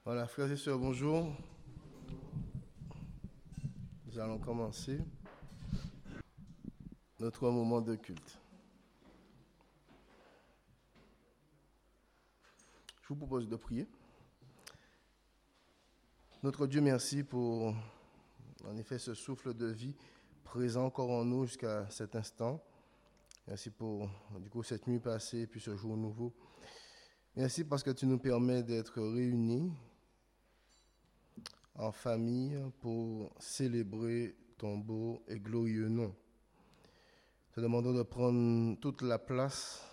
Voilà, frères et sœurs, bonjour. Nous allons commencer notre moment de culte. Je vous propose de prier. Notre Dieu, merci pour, en effet, ce souffle de vie présent encore en nous jusqu'à cet instant. Merci pour, cette nuit passée et puis ce jour nouveau. Merci parce que tu nous permets d'être réunis en famille pour célébrer ton beau et glorieux nom. Te demandons de prendre toute la place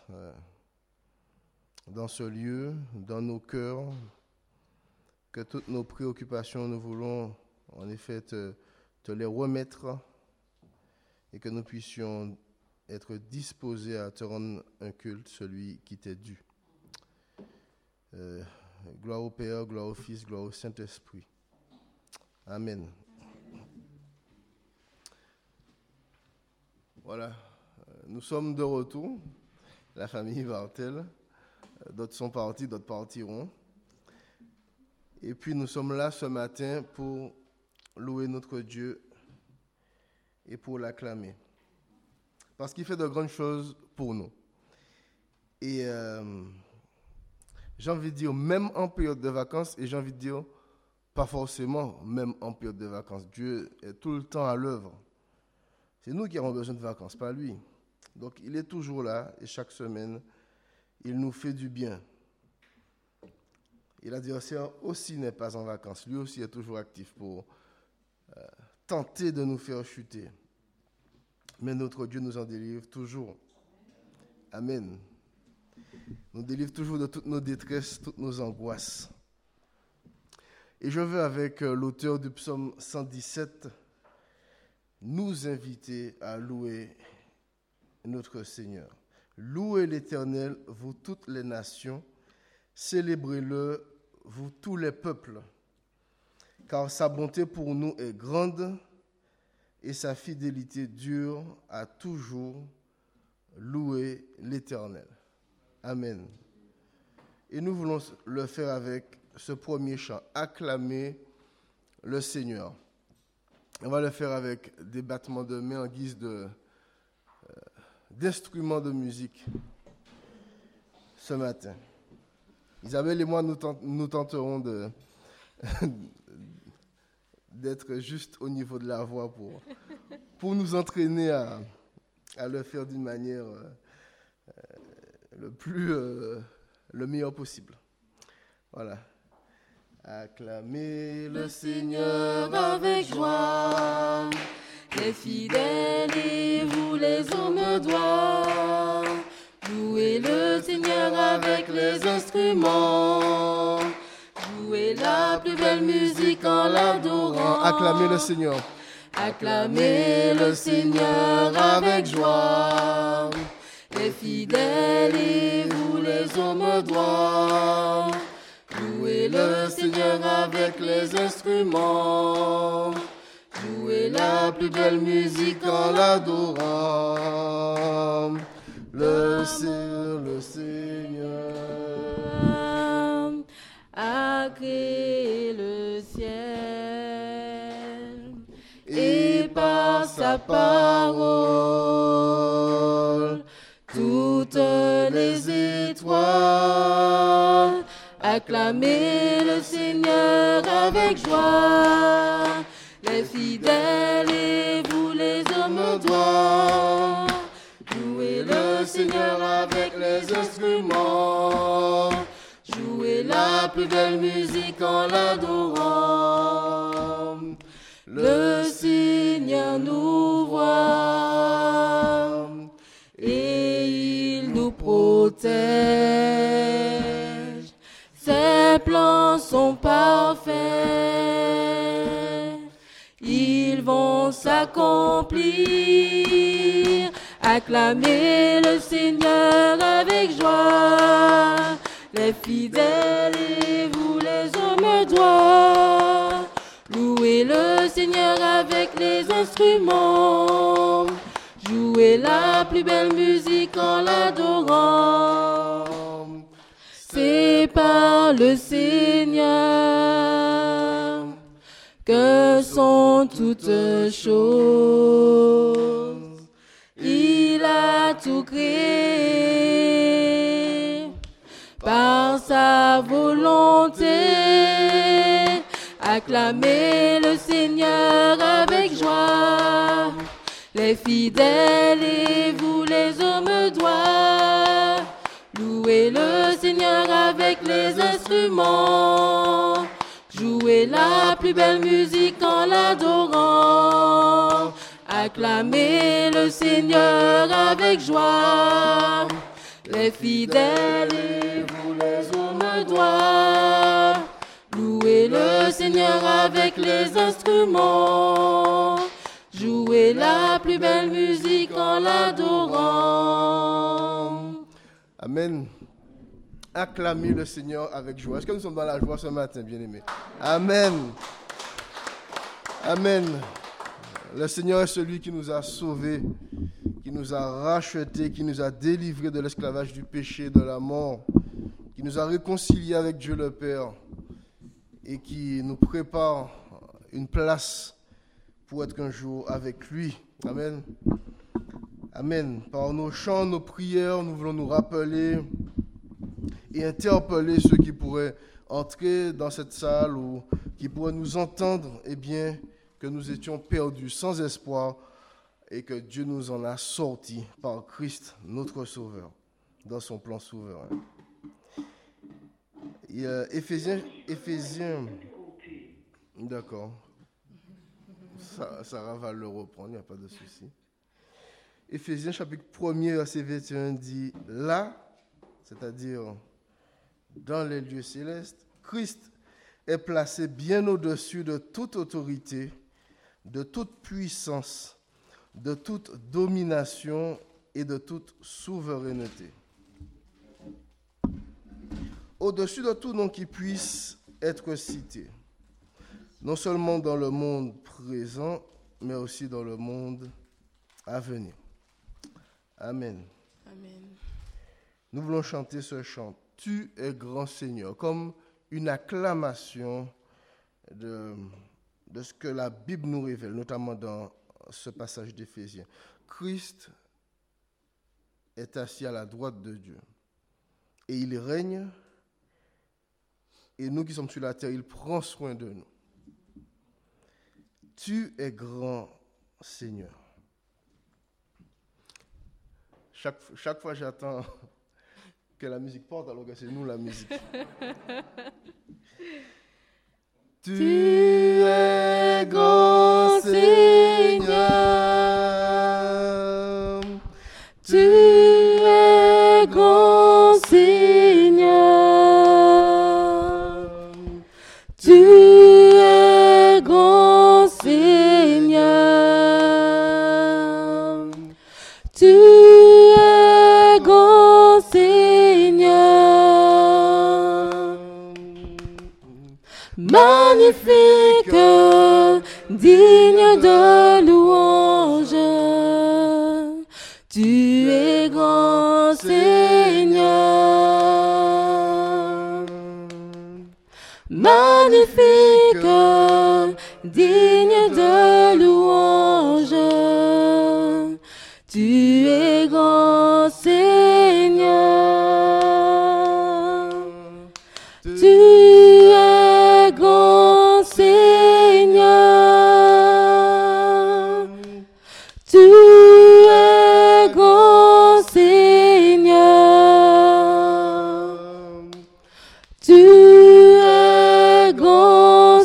dans ce lieu, dans nos cœurs, que toutes nos préoccupations, nous voulons en effet te les remettre et que nous puissions être disposés à te rendre un culte, celui qui t'est dû. Gloire au Père, gloire au Fils, gloire au Saint-Esprit. Amen. Voilà, nous sommes de retour, la famille Vartel. D'autres sont partis, d'autres partiront. Et puis nous sommes là ce matin pour louer notre Dieu et pour l'acclamer. Parce qu'il fait de grandes choses pour nous. Et j'ai envie de dire, même en période de vacances, et j'ai envie de dire, pas forcément, même en période de vacances. Dieu est tout le temps à l'œuvre. C'est nous qui avons besoin de vacances, pas lui. Donc, il est toujours là et chaque semaine, il nous fait du bien. Et l'adversaire aussi n'est pas en vacances. Lui aussi est toujours actif pour tenter de nous faire chuter. Mais notre Dieu nous en délivre toujours. Amen. Nous délivre toujours de toutes nos détresses, toutes nos angoisses. Et je veux, avec l'auteur du psaume 117, nous inviter à louer notre Seigneur. Louez l'Éternel, vous toutes les nations, célébrez-le, vous tous les peuples, car sa bonté pour nous est grande et sa fidélité dure à toujours. Louez l'Éternel. Amen. Et nous voulons le faire avec ce premier chant, acclamer le Seigneur. On va le faire avec des battements de main en guise d'instruments de musique ce matin. Isabelle et moi, nous tenterons d'être juste au niveau de la voix pour nous entraîner à le faire d'une manière le meilleur possible. Voilà. Acclamez le Seigneur avec joie, les fidèles et vous les hommes droits. Louez le Seigneur avec les instruments, jouez la plus belle musique en l'adorant. Acclamez le Seigneur. Acclamez le Seigneur avec joie, les fidèles et vous les hommes droits. Louez le Seigneur avec les instruments, jouez la plus belle musique en l'adorant. Le Seigneur a créé le ciel et par sa parole toutes les étoiles. Acclamez le Seigneur avec joie, les fidèles et vous les hommes droits. Jouez le Seigneur avec les instruments, jouez la plus belle musique en l'adorant. Le Seigneur nous voit et il nous protège. Ses plans sont parfaits, ils vont s'accomplir. Acclamez le Seigneur avec joie, les fidèles et vous les hommes droits. Louez le Seigneur avec les instruments, jouez la plus belle musique en l'adorant. C'est par le Seigneur que sont toutes choses. Il a tout créé par sa volonté. Acclamez le Seigneur avec joie, les fidèles et vous les hommes doivent louer le Seigneur avec les instruments, jouer la plus belle musique en l'adorant. Acclamez le Seigneur avec joie, les fidèles et vous les hommes doivent louer le Seigneur avec les instruments, jouer la plus belle musique en l'adorant. Amen. Acclamez le Seigneur avec joie. Est-ce que nous sommes dans la joie ce matin, bien-aimés? Amen. Amen. Le Seigneur est celui qui nous a sauvés, qui nous a rachetés, qui nous a délivrés de l'esclavage du péché, de la mort, qui nous a réconciliés avec Dieu le Père et qui nous prépare une place pour être un jour avec lui. Amen. Amen. Par nos chants, nos prières, nous voulons nous rappeler et interpeller ceux qui pourraient entrer dans cette salle ou qui pourraient nous entendre, eh bien, que nous étions perdus, sans espoir, et que Dieu nous en a sortis par Christ, notre Sauveur, dans son plan souverain. Éphésiens, d'accord. Sarah va le reprendre, il n'y a pas de souci. Éphésiens chapitre 1er, verset 21 dit « Là, c'est-à-dire dans les lieux célestes, Christ est placé bien au-dessus de toute autorité, de toute puissance, de toute domination et de toute souveraineté. Au-dessus de tout nom qui puisse être cité, non seulement dans le monde présent, mais aussi dans le monde à venir. » Amen. Amen. Nous voulons chanter ce chant. Tu es grand Seigneur, comme une acclamation de ce que la Bible nous révèle, notamment dans ce passage d'Éphésiens. Christ est assis à la droite de Dieu et il règne, et nous qui sommes sur la terre, il prend soin de nous. Tu es grand Seigneur. Chaque fois, j'attends que la musique porte, alors que c'est nous la musique. Tu es grand Seigneur. Tu es grand Seigneur. Tu es grand Seigneur. Tu es grand Seigneur. Magnifique, digne de louange. Tu es grand Seigneur. Magnifique, digne de louange. Tu es grand Seigneur. Tu es grand Seigneur. Tu es grand Seigneur. Tu es grand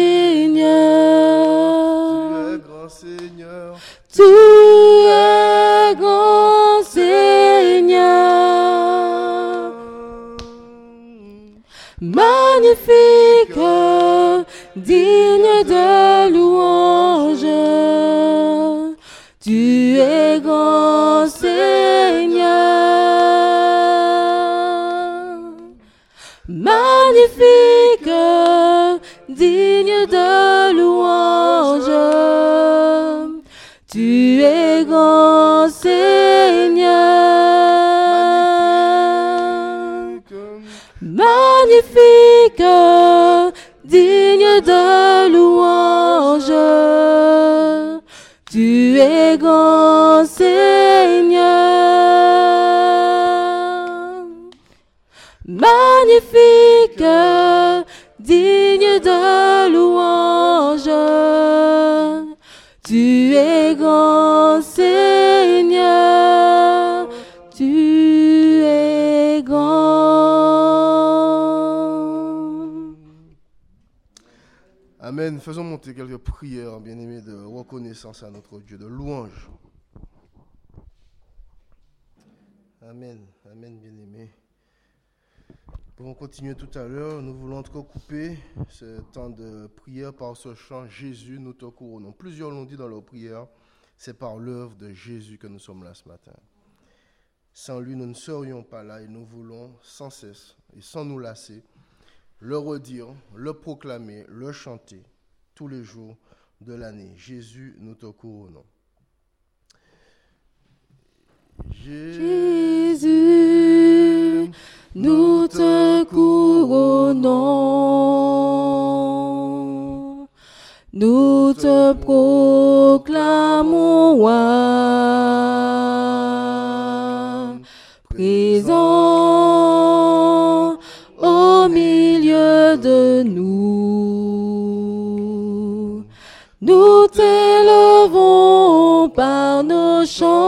Seigneur. Tu es grand Seigneur. Magnifique, digne de louange. Tu es grand Seigneur. Magnifique, digne de louange. Tu es grand Seigneur. Magnifique, de louange. Tu es grand Seigneur, magnifique, digne de louange. Tu es grand Seigneur, tu es grand. Amen. Faisons monter quelques prières, bien-aimés, de reconnaissance à notre Dieu, de louange. Amen. Amen, bien-aimés. Nous pouvons continuer tout à l'heure. Nous voulons recouper ce temps de prière par ce chant « Jésus, nous te couronnons ». Plusieurs l'ont dit dans leur prière, c'est par l'œuvre de Jésus que nous sommes là ce matin. Sans lui, nous ne serions pas là et nous voulons sans cesse et sans nous lasser le redire, le proclamer, le chanter tous les jours de l'année. Jésus, nous te couronnons. Jésus, nous te couronnons, nous te proclamons roi, présent au milieu de nous. Nous t'élevons par nos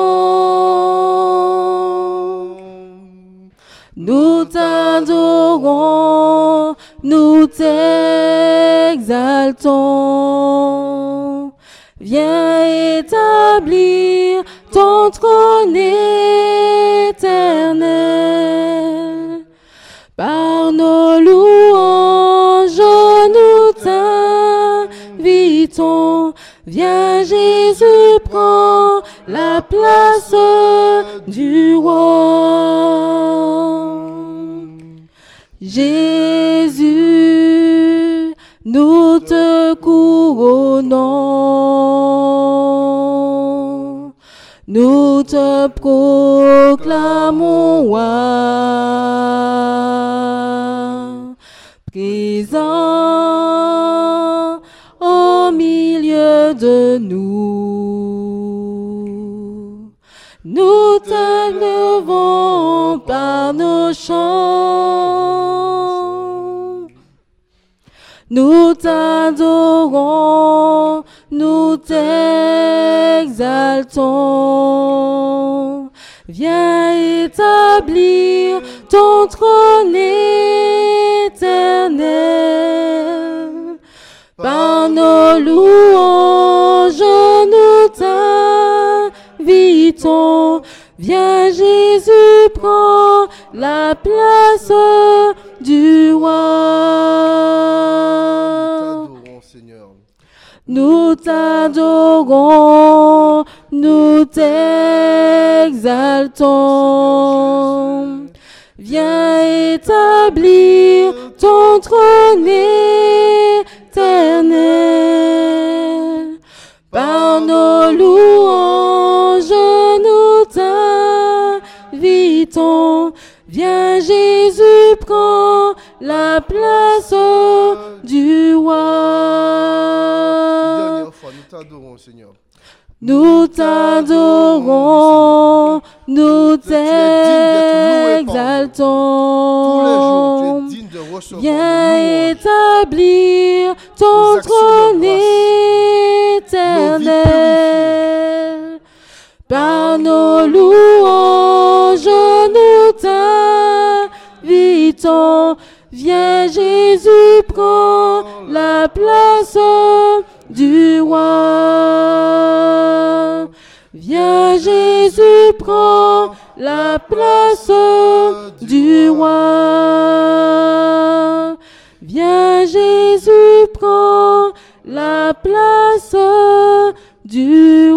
chants, nous t'adorons, nous t'exaltons. Viens établir ton trône éternel. Par nos louanges, nous t'invitons. Viens Jésus, prends la place du roi. Jésus, nous te couronnons, nous te proclamons roi, présent au milieu de nous. Nous t'élevons par nos chants, nous t'adorons, nous t'exaltons. Viens établir ton trône éternel. Par nos louanges, nous t'invitons. Viens Jésus, prends la place du roi. Nous t'adorons, nous t'exaltons. Viens établir ton trône éternel. Par nos louanges, nous t'invitons. Viens Jésus, prends la place du roi. Dernière fois, nous t'adorons, Seigneur. Nous t'adorons, nous t'exaltons. Viens établir ton trône éternel. Par nos louanges, nous t'invitons. Viens Jésus, prends la place du roi. Viens Jésus, prends la place du roi. Viens Jésus, prends la place du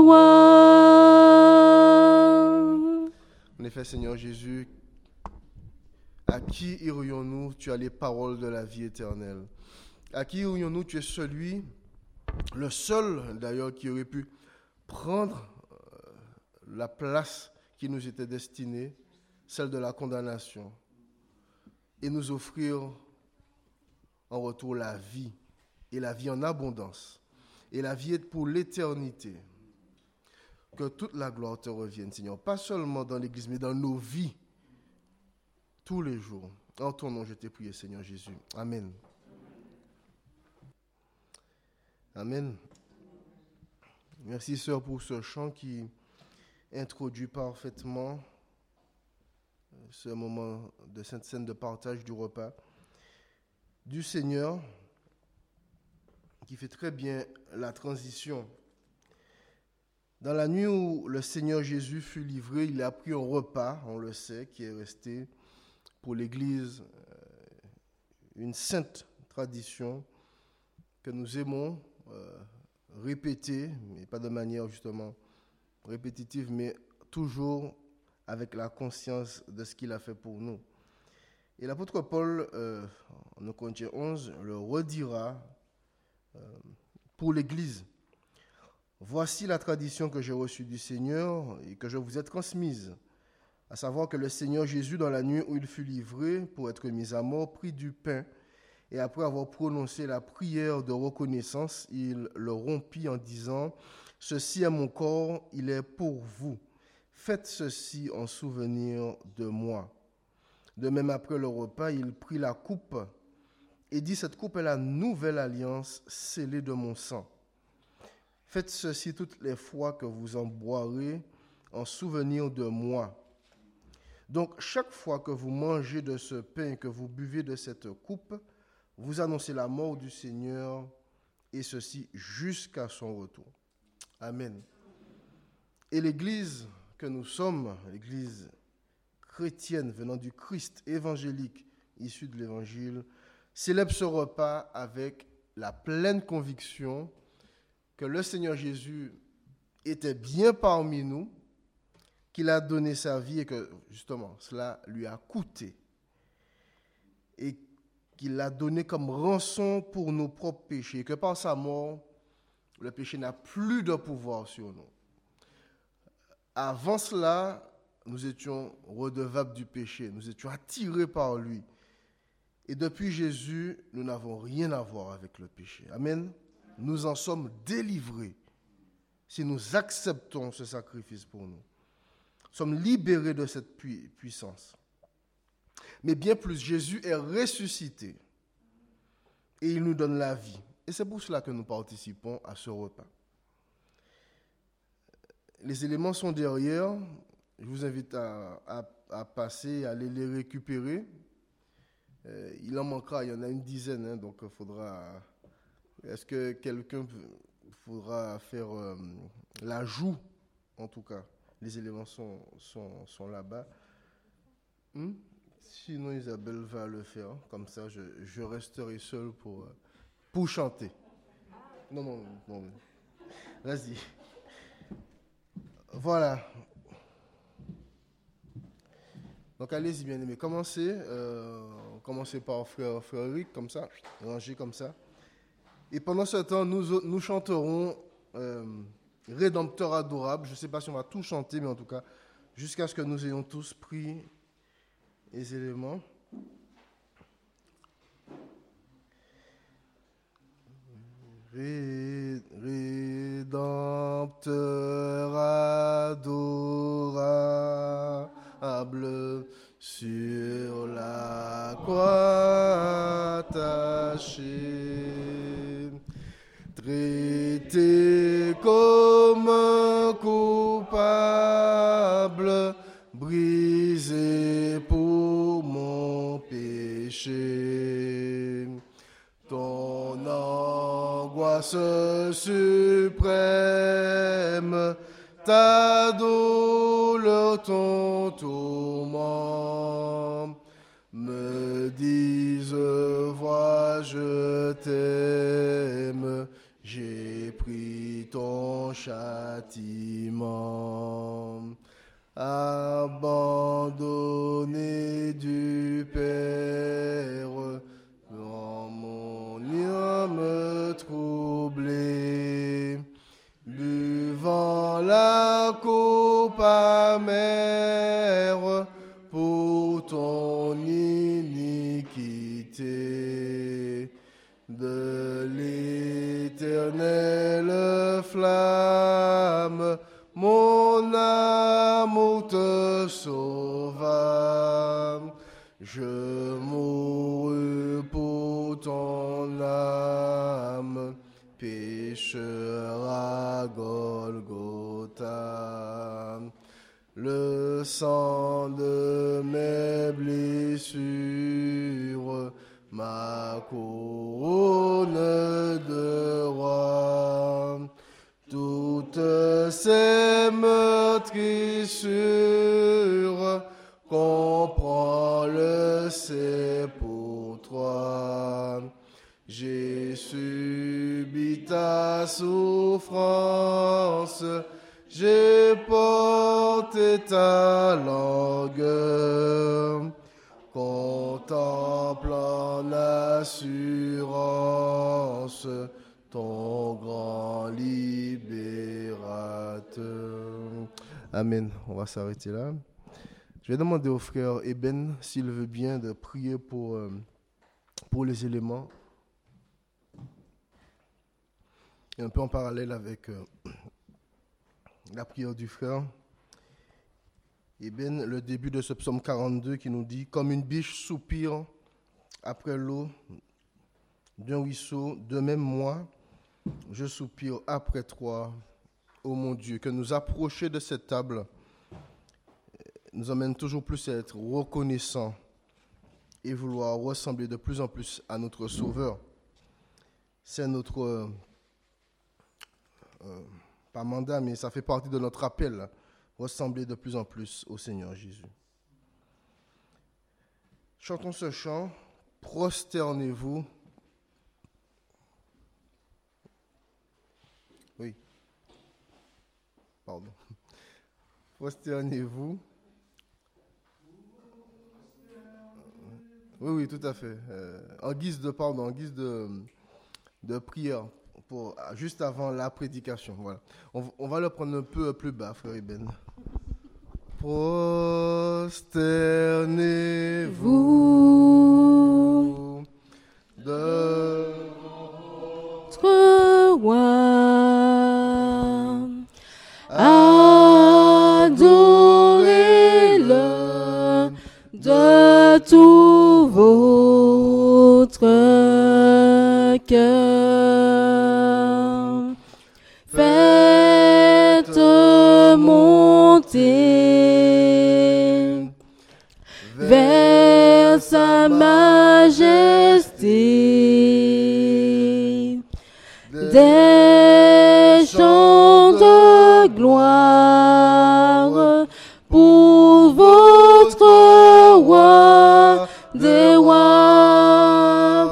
roi. En effet, Seigneur Jésus, à qui irions-nous? Tu as les paroles de la vie éternelle. À qui irions-nous? Tu es celui, le seul d'ailleurs, qui aurait pu prendre la place qui nous était destinée, celle de la condamnation, et nous offrir en retour la vie et la vie en abondance, et la vie est pour l'éternité. Que toute la gloire te revienne, Seigneur, pas seulement dans l'Église, mais dans nos vies, tous les jours. En ton nom, je t'ai prié, Seigneur Jésus. Amen. Amen. Merci, sœur, pour ce chant qui introduit parfaitement ce moment de cette scène de partage du repas du Seigneur, qui fait très bien la transition. Dans la nuit où le Seigneur Jésus fut livré, il a pris un repas, on le sait, qui est resté pour l'Église une sainte tradition que nous aimons répéter, mais pas de manière justement répétitive, mais toujours avec la conscience de ce qu'il a fait pour nous. Et l'apôtre Paul, en Corinthiens 11, le redira pour l'Église. Voici la tradition que j'ai reçue du Seigneur et que je vous ai transmise, à savoir que le Seigneur Jésus, dans la nuit où il fut livré pour être mis à mort, prit du pain et après avoir prononcé la prière de reconnaissance, il le rompit en disant « Ceci est mon corps, il est pour vous. Faites ceci en souvenir de moi. » De même, après le repas, il prit la coupe et dit « Cette coupe est la nouvelle alliance scellée de mon sang. Faites ceci toutes les fois que vous en boirez en souvenir de moi. » Donc, chaque fois que vous mangez de ce pain et que vous buvez de cette coupe, vous annoncez la mort du Seigneur, et ceci jusqu'à son retour. Amen. Et l'Église que nous sommes, l'Église chrétienne venant du Christ évangélique, issu de l'Évangile, célèbre ce repas avec la pleine conviction que le Seigneur Jésus était bien parmi nous, qu'il a donné sa vie et que justement cela lui a coûté et qu'il l'a donné comme rançon pour nos propres péchés et que par sa mort, le péché n'a plus de pouvoir sur nous. Avant cela, nous étions redevables du péché, nous étions attirés par lui. Et depuis Jésus, nous n'avons rien à voir avec le péché. Amen. Nous en sommes délivrés si nous acceptons ce sacrifice pour nous. Nous sommes libérés de cette puissance. Mais bien plus, Jésus est ressuscité et il nous donne la vie. Et c'est pour cela que nous participons à ce repas. Les éléments sont derrière. Je vous invite à passer, à aller les récupérer. Il en manquera, il y en a une dizaine, donc il faudra... Est-ce que quelqu'un faudra faire l'ajout, en tout cas? Les éléments sont là-bas. Sinon, Isabelle va le faire. Comme ça, je resterai seul pour chanter. Non. Vas-y. Voilà. Donc, allez-y, bien-aimés. Commencez par frère Eric, comme ça. Rangez comme ça. Et pendant ce temps, nous chanterons Rédempteur adorable. Je ne sais pas si on va tout chanter, mais en tout cas, jusqu'à ce que nous ayons tous pris les éléments. Rédempteur adorable, sur la croix attachée, traité comme un coupable, brisé pour mon péché. Ton angoisse suprême, ta douleur, ton tourment, me disent, vois, je t'aime, j'ai pris ton châtiment. Abandonné du Père, dans mon âme troublée, buvant la coupe amère pour ton iniquité, de sang de mes blessures, ma couronne de roi. Toutes ces meurtrissures, comprends le c'est pour toi. J'ai subi ta souffrance, j'ai porté ta langue, contemplant l'assurance, ton grand libérateur. Amen. On va s'arrêter là. Je vais demander au frère Eben s'il veut bien de prier pour les éléments. Et un peu en parallèle avec la prière du frère. Eben, le début de ce psaume 42 qui nous dit « Comme une biche soupire après l'eau d'un ruisseau, de même moi, je soupire après toi, ô mon Dieu. » Que nous approcher de cette table nous emmène toujours plus à être reconnaissants et vouloir ressembler de plus en plus à notre Sauveur. C'est notre, pas mandat, mais ça fait partie de notre appel, ressembler de plus en plus au Seigneur Jésus. Chantons ce chant, prosternez-vous. Oui, pardon. Prosternez-vous. Oui, tout à fait. En guise de prière, juste avant la prédication. Voilà. On va le prendre un peu plus bas, frère Eben. Prosternez-vous devant votre roi, adorez-le de tout votre cœur. Faites monter vers sa majesté des chants de gloire pour votre roi des rois.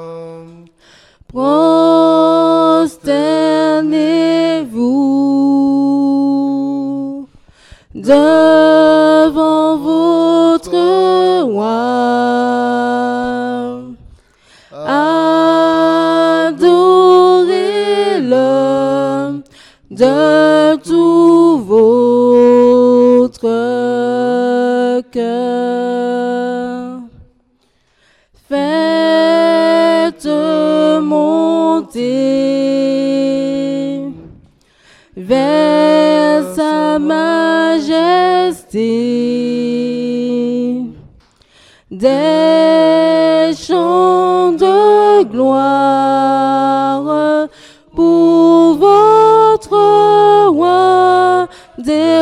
Prosternez-vous devant votre roi. Adorez-le de tout votre cœur. Faites monter vers sa majesté des chants de gloire pour votre roi des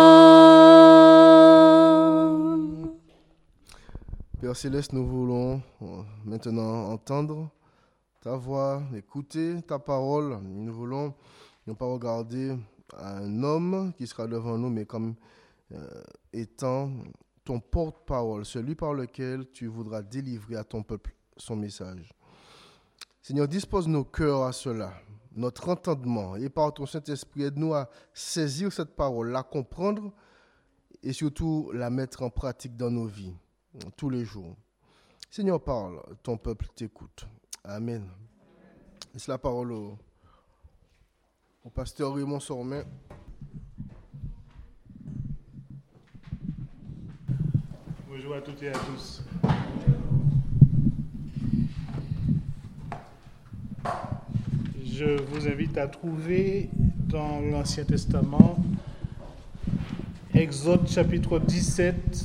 rois. Père Céleste, nous voulons maintenant entendre ta voix, écouter ta parole. Nous voulons non pas regarder un homme qui sera devant nous, mais comme étant ton porte-parole, celui par lequel tu voudras délivrer à ton peuple son message. Seigneur, dispose nos cœurs à cela, notre entendement, et par ton Saint-Esprit, aide-nous à saisir cette parole, la comprendre et surtout la mettre en pratique dans nos vies, tous les jours. Seigneur, parle, ton peuple t'écoute. Amen. Laisse la parole au pasteur Raymond Sormain. Bonjour à toutes et à tous. Je vous invite à trouver dans l'Ancien Testament Exode chapitre 17.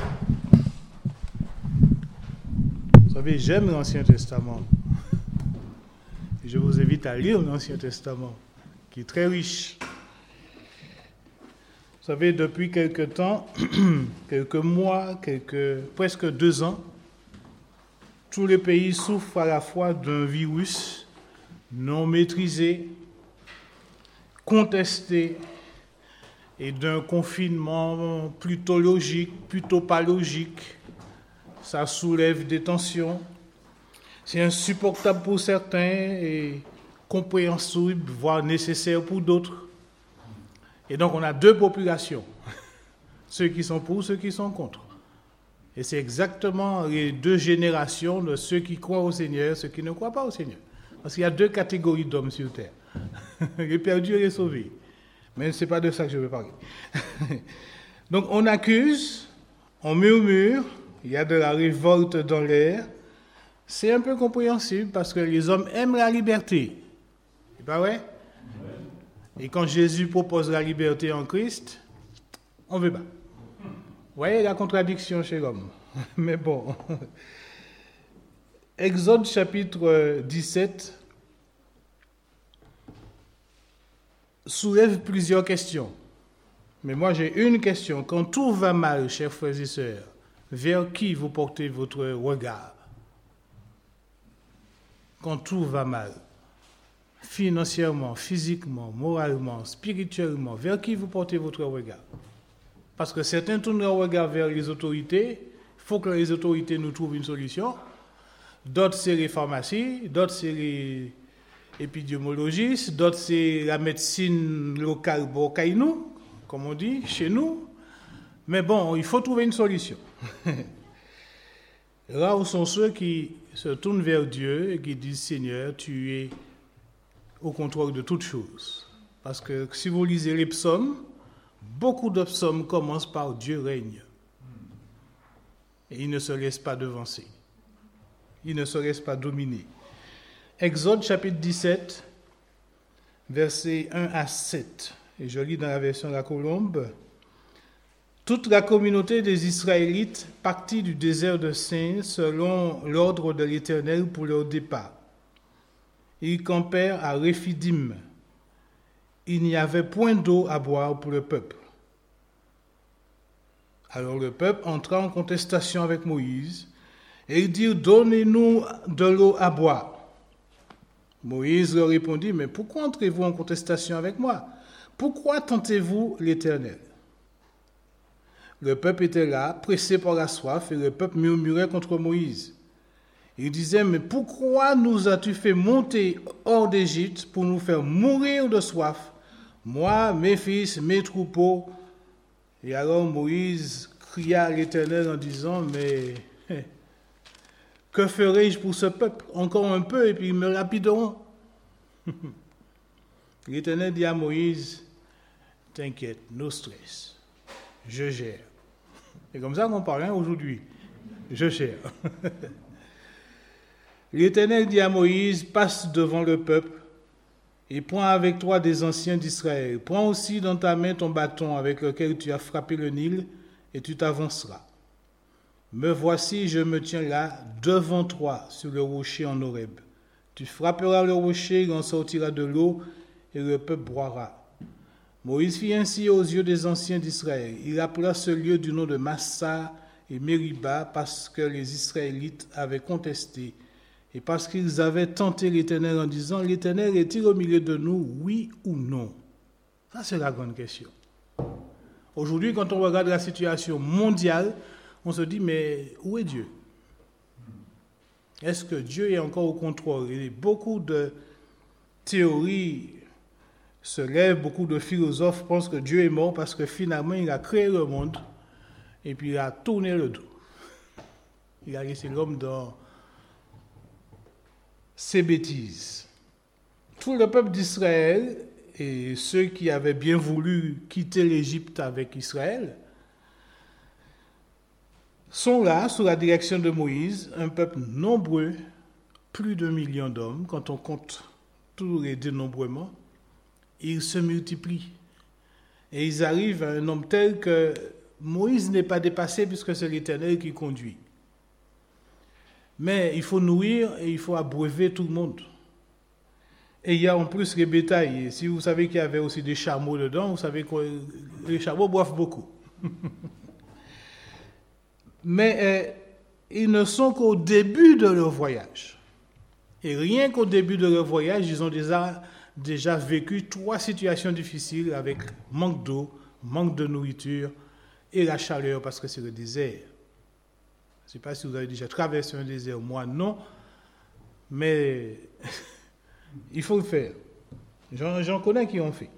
Vous savez, j'aime l'Ancien Testament. Et je vous invite à lire l'Ancien Testament, qui est très riche. savez, depuis quelque temps, quelques mois, presque 2 ans, tous les pays souffrent à la fois d'un virus non maîtrisé, contesté, et d'un confinement plutôt logique, plutôt pas logique. Ça soulève des tensions. C'est insupportable pour certains et compréhensible, voire nécessaire pour d'autres. Et donc on a 2 populations, ceux qui sont pour, ceux qui sont contre. Et c'est exactement les 2 générations de ceux qui croient au Seigneur, ceux qui ne croient pas au Seigneur. Parce qu'il y a 2 catégories d'hommes sur terre, les perdus et les sauvés. Mais ce n'est pas de ça que je veux parler. Donc on accuse, on murmure, il y a de la révolte dans l'air. C'est un peu compréhensible parce que les hommes aiment la liberté. C'est pas vrai? Et quand Jésus propose la liberté en Christ, on ne veut pas. Vous voyez la contradiction chez l'homme. Mais bon. Exode chapitre 17 soulève plusieurs questions. Mais moi, j'ai une question. Quand tout va mal, chers frères et sœurs, vers qui vous portez votre regard? Quand tout va mal, financièrement, physiquement, moralement, spirituellement, vers qui vous portez votre regard? Parce que certains tournent leur regard vers les autorités. Il faut que les autorités nous trouvent une solution. D'autres, c'est les pharmacies. D'autres, c'est les épidémiologistes. D'autres, c'est la médecine locale Bokaïnou, comme on dit, chez nous. Mais bon, il faut trouver une solution. Là où sont ceux qui se tournent vers Dieu et qui disent « Seigneur, tu es au contrôle de toutes choses. » Parce que si vous lisez les psaumes, beaucoup de psaumes commencent par « Dieu règne ». Et il ne se laisse pas devancer. Il ne se laisse pas dominer. Exode chapitre 17, versets 1 à 7. Et je lis dans la version de la Colombe. Toute la communauté des Israélites partit du désert de Sin selon l'ordre de l'Éternel pour leur départ. Ils campèrent à Réphidim. Il n'y avait point d'eau à boire pour le peuple. Alors le peuple entra en contestation avec Moïse et ils dirent « Donnez-nous de l'eau à boire ». Moïse leur répondit « Mais pourquoi entrez-vous en contestation avec moi? Pourquoi tentez-vous l'Éternel » Le peuple était là, pressé par la soif, et le peuple murmurait contre Moïse. Il disait, mais pourquoi nous as-tu fait monter hors d'Égypte pour nous faire mourir de soif, moi, mes fils, mes troupeaux? Et alors Moïse cria à l'Éternel en disant, mais que ferai-je pour ce peuple? Encore un peu et puis ils me lapideront. L'Éternel dit à Moïse, t'inquiète, no stress, je gère. C'est comme ça qu'on parle aujourd'hui. Je gère. L'Éternel dit à Moïse, passe devant le peuple et prends avec toi des anciens d'Israël. Prends aussi dans ta main ton bâton avec lequel tu as frappé le Nil et tu t'avanceras. Me voici, je me tiens là devant toi sur le rocher en Horeb. Tu frapperas le rocher, il en sortira de l'eau et le peuple boira. Moïse fit ainsi aux yeux des anciens d'Israël. Il appela ce lieu du nom de Massa et Mériba parce que les Israélites avaient contesté et parce qu'ils avaient tenté l'Éternel en disant « L'Éternel est-il au milieu de nous, oui ou non ?» Ça, c'est la grande question. Aujourd'hui, quand on regarde la situation mondiale, on se dit « Mais où est Dieu ?» Est-ce que Dieu est encore au contrôle? Et beaucoup de théories se lèvent, beaucoup de philosophes pensent que Dieu est mort parce que finalement il a créé le monde et puis il a tourné le dos. Il a laissé l'homme dans ses bêtises. Tout le peuple d'Israël et ceux qui avaient bien voulu quitter l'Égypte avec Israël sont là sous la direction de Moïse, un peuple nombreux, plus d'1 million d'hommes, quand on compte tous les dénombrements. Ils se multiplient. Et ils arrivent à un nombre tel que Moïse n'est pas dépassé puisque c'est l'Éternel qui conduit. Mais il faut nourrir et il faut abreuver tout le monde. Et il y a en plus les bétails. Et si vous savez qu'il y avait aussi des chameaux dedans, vous savez que les chameaux boivent beaucoup. Mais ils ne sont qu'au début de leur voyage. Et rien qu'au début de leur voyage, ils ont déjà vécu 3 situations difficiles avec manque d'eau, manque de nourriture et la chaleur parce que c'est le désert. Je ne sais pas si vous avez déjà traversé un désert, moi non, mais il faut le faire. J'en connais qui ont fait.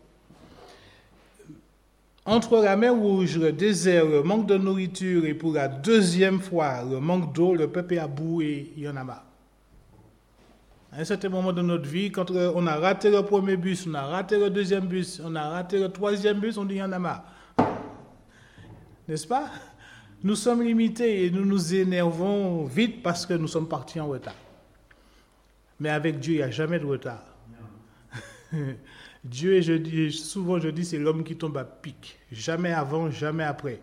Entre la mer Rouge, le désert, le manque de nourriture et pour la deuxième fois, le manque d'eau, le peuple est à bout et il y en a marre. À un certain moment de notre vie, quand on a raté le premier bus, on a raté le deuxième bus, on a raté le troisième bus, on dit il y en a marre. N'est-ce pas? Nous sommes limités et nous nous énervons vite parce que nous sommes partis en retard. Mais avec Dieu, il n'y a jamais de retard. Dieu, et souvent je dis, c'est l'homme qui tombe à pic. Jamais avant, jamais après.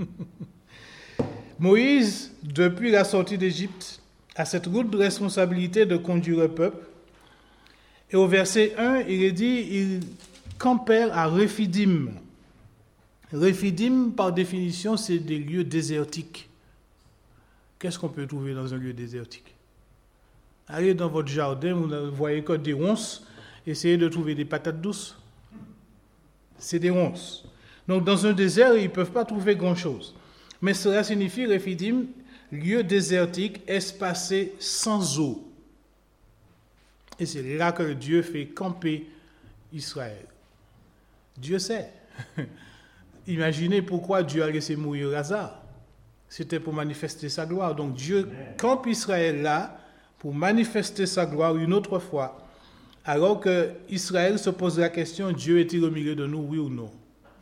Moïse, depuis la sortie d'Égypte, a cette lourde responsabilité de conduire le peuple. Et au verset 1, il est dit, ils campèrent à Rephidim. Rephidim, par définition, c'est des lieux désertiques. Qu'est-ce qu'on peut trouver dans un lieu désertique? Allez dans votre jardin, vous ne voyez que des ronces, essayez de trouver des patates douces. C'est des ronces. Donc dans un désert, ils ne peuvent pas trouver grand-chose. Mais cela signifie, Rephidim, lieu désertique, espacé, sans eau. Et c'est là que Dieu fait camper Israël. Dieu sait. Imaginez pourquoi Dieu a laissé mourir Lazare. C'était pour manifester sa gloire. Donc Dieu campe Israël là pour manifester sa gloire une autre fois. Alors que Israël se pose la question, Dieu est-il au milieu de nous, oui ou non?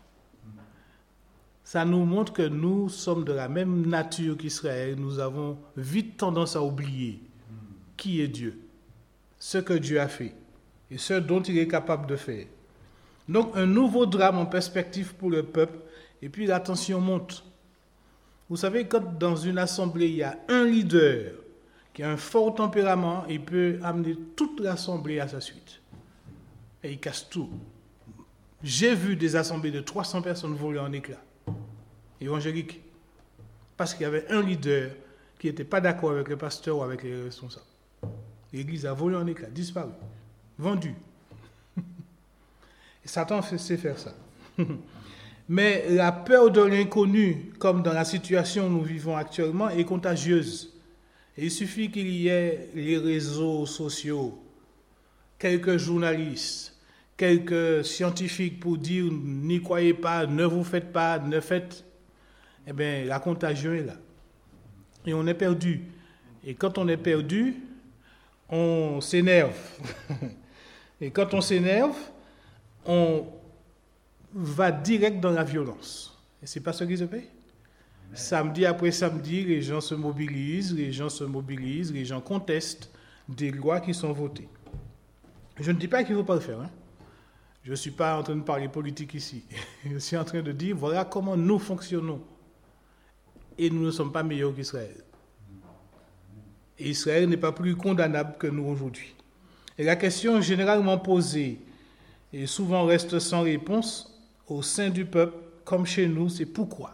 Ça nous montre que nous sommes de la même nature qu'Israël. Nous avons vite tendance à oublier qui est Dieu, ce que Dieu a fait et ce dont il est capable de faire. Donc un nouveau drame en perspective pour le peuple et puis la tension monte. Vous savez, quand dans une assemblée, il y a un leader qui a un fort tempérament, il peut amener toute l'assemblée à sa suite. Et il casse tout. J'ai vu des assemblées de 300 personnes voler en éclats. Évangélique. Parce qu'il y avait un leader qui n'était pas d'accord avec le pasteur ou avec les responsables. L'église a volé en éclats, disparu, vendu. Et Satan sait faire ça. Mais la peur de l'inconnu, comme dans la situation où nous vivons actuellement, est contagieuse. Et il suffit qu'il y ait les réseaux sociaux, quelques journalistes, quelques scientifiques pour dire n'y croyez pas, ne vous faites pas, ne faites. Eh bien, la contagion est là. Et on est perdu. Et quand on est perdu, on s'énerve. Et quand on s'énerve, on va direct dans la violence. Et ce n'est pas ce qui se fait. Samedi après samedi, les gens se mobilisent, les gens contestent des lois qui sont votées. Je ne dis pas qu'il ne faut pas le faire. Je ne suis pas en train de parler politique ici. Je suis en train de dire, voilà comment nous fonctionnons. Et nous ne sommes pas meilleurs qu'Israël. Et Israël n'est pas plus condamnable que nous aujourd'hui. Et la question généralement posée, et souvent reste sans réponse, au sein du peuple, comme chez nous, c'est pourquoi.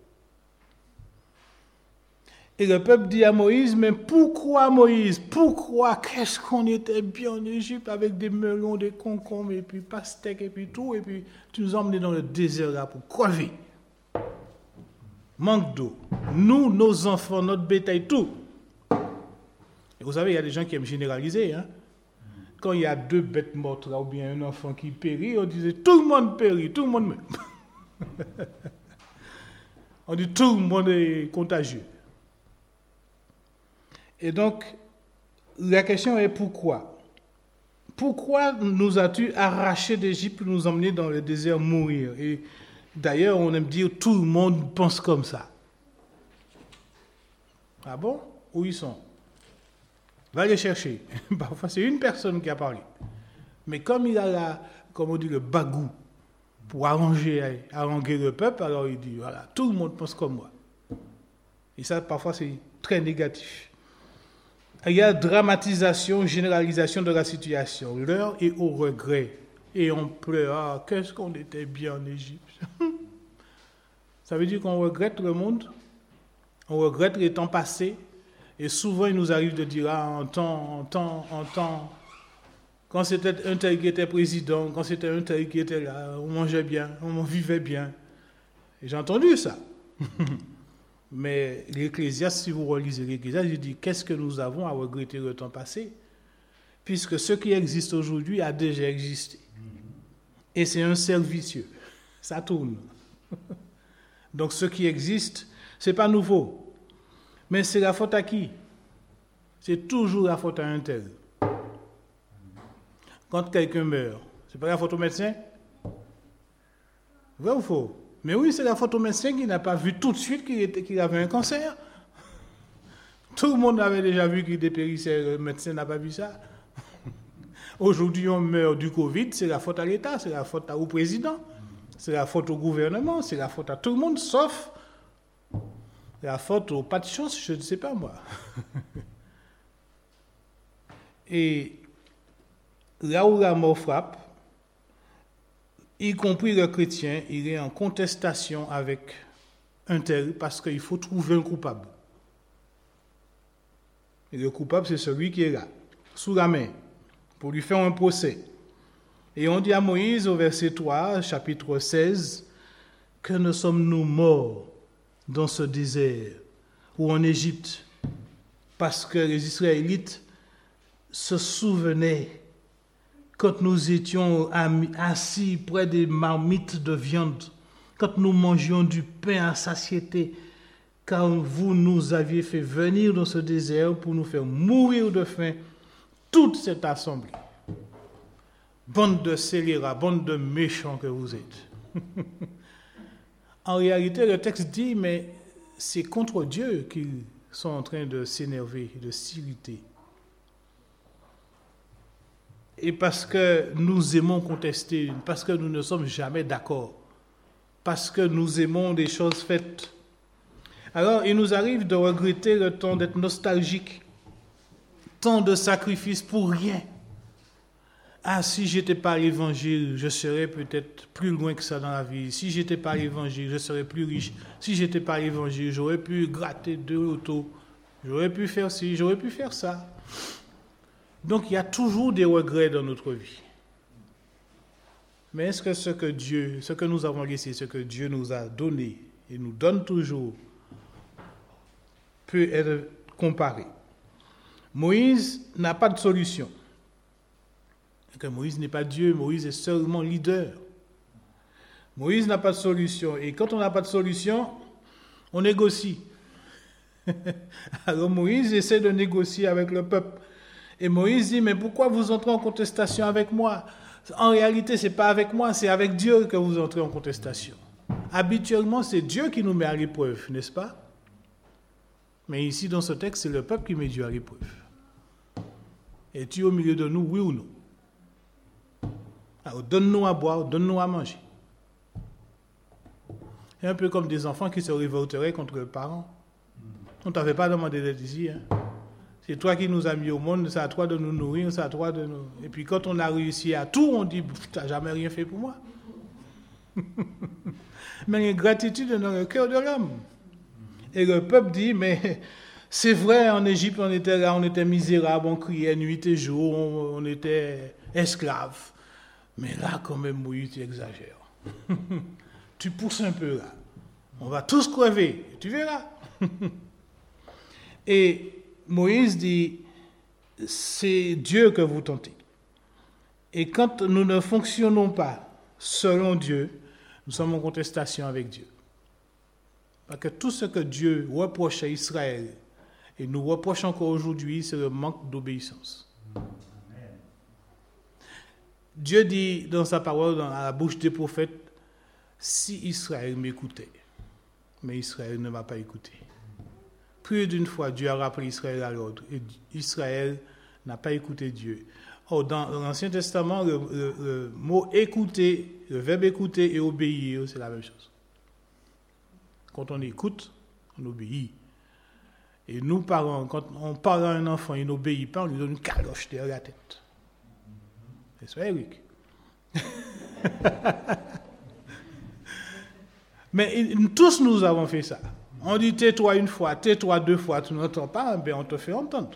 Et le peuple dit à Moïse, mais pourquoi Moïse? Pourquoi? Qu'est-ce qu'on était bien en Égypte avec des melons, des concombres, et puis pastèques, et puis tout, et puis tu nous as emmenés dans le désert là pour crever. Manque d'eau. Nous, nos enfants, notre bétail, tout. Et vous savez, il y a des gens qui aiment généraliser. Quand il y a 2 bêtes mortes là, ou bien un enfant qui périt, on disait tout le monde périt, tout le monde meurt. On dit tout le monde est contagieux. Et donc, la question est pourquoi? Pourquoi nous as-tu arrachés d'Égypte pour nous emmener dans le désert mourir? Et d'ailleurs, on aime dire tout le monde pense comme ça. Ah bon? Où ils sont? Va les chercher. Parfois, c'est une personne qui a parlé. Mais comme il a comme on dit, le bagou pour haranguer le peuple, alors il dit, voilà, tout le monde pense comme moi. Et ça, parfois, c'est très négatif. Il y a dramatisation, généralisation de la situation. L'heure est au regret. Et on pleure. Ah, qu'est-ce qu'on était bien en Égypte. Ça veut dire qu'on regrette le monde. On regrette les temps passés. Et souvent, il nous arrive de dire, en temps, quand c'était un tel qui était président, quand c'était un tel qui était là, on mangeait bien, on vivait bien. Et j'ai entendu ça. Mais l'Ecclésiaste, si vous relisez l'Ecclésiaste, il dit, qu'est-ce que nous avons à regretter le temps passé? Puisque ce qui existe aujourd'hui a déjà existé. Et c'est un cercle vicieux. Ça tourne. Donc ce qui existe, ce n'est pas nouveau. Mais c'est la faute à qui? C'est toujours la faute à un tel. Quand quelqu'un meurt, c'est pas la faute au médecin? Vrai ou faux? Mais oui, c'est la faute au médecin qui n'a pas vu tout de suite qu'il avait un cancer. Tout le monde avait déjà vu qu'il dépérissait, le médecin n'a pas vu ça. Aujourd'hui, on meurt du Covid, c'est la faute à l'État, c'est la faute au président, c'est la faute au gouvernement, c'est la faute à tout le monde, sauf la faute au pas de chance, je ne sais pas moi. Et là où la mort frappe, y compris le chrétien, il est en contestation avec un tel parce qu'il faut trouver un coupable. Et le coupable, c'est celui qui est là, sous la main, pour lui faire un procès. Et on dit à Moïse au verset 3, chapitre 16, que ne sommes-nous morts dans ce désert ou en Égypte parce que les Israélites se souvenaient quand nous étions assis près des marmites de viande, quand nous mangions du pain à satiété, car vous nous aviez fait venir dans ce désert pour nous faire mourir de faim, toute cette assemblée. Bande de scélérats, bande de méchants que vous êtes. En réalité, le texte dit, mais c'est contre Dieu qu'ils sont en train de s'énerver, de s'irriter. Et parce que nous aimons contester, parce que nous ne sommes jamais d'accord, parce que nous aimons des choses faites. Alors, il nous arrive de regretter le temps, d'être nostalgique, tant de sacrifices pour rien. Ah, si j'étais pas à l'évangile, je serais peut-être plus loin que ça dans la vie. Si j'étais pas à l'évangile, je serais plus riche. Si j'étais pas à l'évangile, j'aurais pu gratter 2 lotos. J'aurais pu faire ci, j'aurais pu faire ça. Donc, il y a toujours des regrets dans notre vie. Mais est-ce que ce que nous avons laissé, ce que Dieu nous a donné et nous donne toujours, peut être comparé? Moïse n'a pas de solution. Que Moïse n'est pas Dieu, Moïse est seulement leader. Moïse n'a pas de solution. Et quand on n'a pas de solution, on négocie. Alors Moïse essaie de négocier avec le peuple. Et Moïse dit, mais pourquoi vous entrez en contestation avec moi? En réalité, ce n'est pas avec moi, c'est avec Dieu que vous entrez en contestation. Habituellement, c'est Dieu qui nous met à l'épreuve, n'est-ce pas? Mais ici, dans ce texte, c'est le peuple qui met Dieu à l'épreuve. Es-tu au milieu de nous, oui ou non? Alors, donne-nous à boire, donne-nous à manger. C'est un peu comme des enfants qui se révolteraient contre leurs parents. On ne t'avait pas demandé d'être ici. Hein? C'est toi qui nous as mis au monde, c'est à toi de nous nourrir, c'est à toi de nous... Et puis quand on a réussi à tout, on dit, tu n'as jamais rien fait pour moi. Mais il y a une gratitude dans le cœur de l'homme. Et le peuple dit, mais c'est vrai, en Égypte, on était là, on était misérable, on criait nuit et jour, on était esclaves. Mais là, quand même, Moïse, tu exagères. Tu pousses un peu là. On va tous crever, tu verras. Et Moïse dit, c'est Dieu que vous tentez. Et quand nous ne fonctionnons pas selon Dieu, nous sommes en contestation avec Dieu. Parce que tout ce que Dieu reproche à Israël, et nous reproche encore aujourd'hui, c'est le manque d'obéissance. Dieu dit dans sa parole, à la bouche des prophètes, si Israël m'écoutait, mais Israël ne m'a pas écouté. Plus d'une fois, Dieu a rappelé Israël à l'ordre, et Israël n'a pas écouté Dieu. Or, dans l'Ancien Testament, le mot écouter, le verbe écouter et obéir, c'est la même chose. Quand on écoute, on obéit. Et nous, parents, quand on parle à un enfant, il n'obéit pas, on lui donne une caloche derrière la tête. C'est ça, Eric. Mais tous nous avons fait ça. On dit tais-toi une fois, tais-toi deux fois, tu n'entends pas, ben on te fait entendre.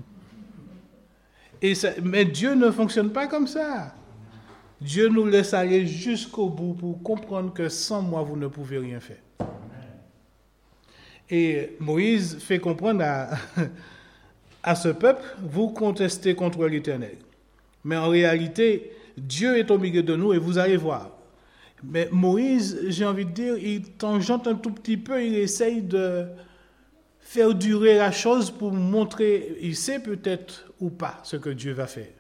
Mais Dieu ne fonctionne pas comme ça. Dieu nous laisse aller jusqu'au bout pour comprendre que sans moi, vous ne pouvez rien faire. Et Moïse fait comprendre à ce peuple, vous contestez contre l'Éternel. Mais en réalité, Dieu est au milieu de nous et vous allez voir. Mais Moïse, j'ai envie de dire, il tangente un tout petit peu, il essaye de faire durer la chose pour montrer, il sait peut-être ou pas ce que Dieu va faire.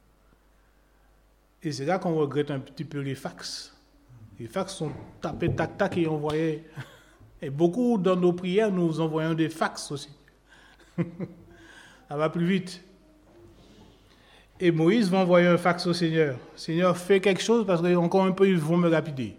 Et c'est là qu'on regrette un petit peu les fax. Les fax sont tapés tac-tac et envoyés. Et beaucoup dans nos prières, nous envoyons des fax aussi. Ça va plus vite. Et Moïse va envoyer un fax au Seigneur. Seigneur, fais quelque chose parce qu'encore un peu, ils vont me lapider.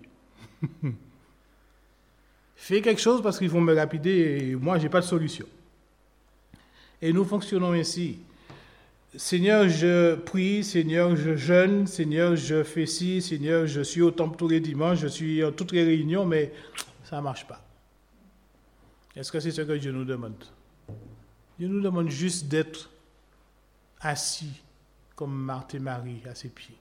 Fais quelque chose parce qu'ils vont me lapider et moi, je n'ai pas de solution. Et nous fonctionnons ainsi. Seigneur, je prie, Seigneur, je jeûne, Seigneur, je fais ci, Seigneur, je suis au temple tous les dimanches, je suis à toutes les réunions, mais ça ne marche pas. Est-ce que c'est ce que Dieu nous demande? Dieu nous demande juste d'être assis comme Marthe et Marie à ses pieds.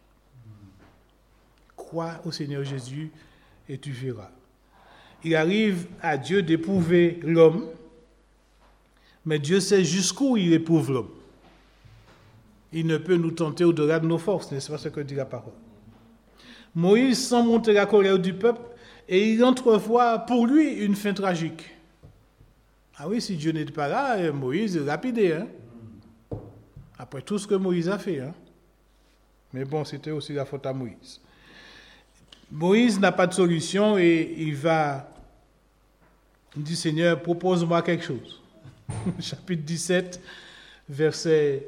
Crois au Seigneur Jésus et tu verras. Il arrive à Dieu d'éprouver l'homme, mais Dieu sait jusqu'où il éprouve l'homme. Il ne peut nous tenter au-delà de nos forces, n'est-ce pas ce que dit la parole? Moïse sent monter la colère du peuple et il entrevoit pour lui une fin tragique. Ah oui, si Dieu n'était pas là, Moïse est lapidé, hein? Après tout ce que Moïse a fait. Hein? Mais bon, c'était aussi la faute à Moïse. Moïse n'a pas de solution et il dit, Seigneur, propose-moi quelque chose. Chapitre 17, verset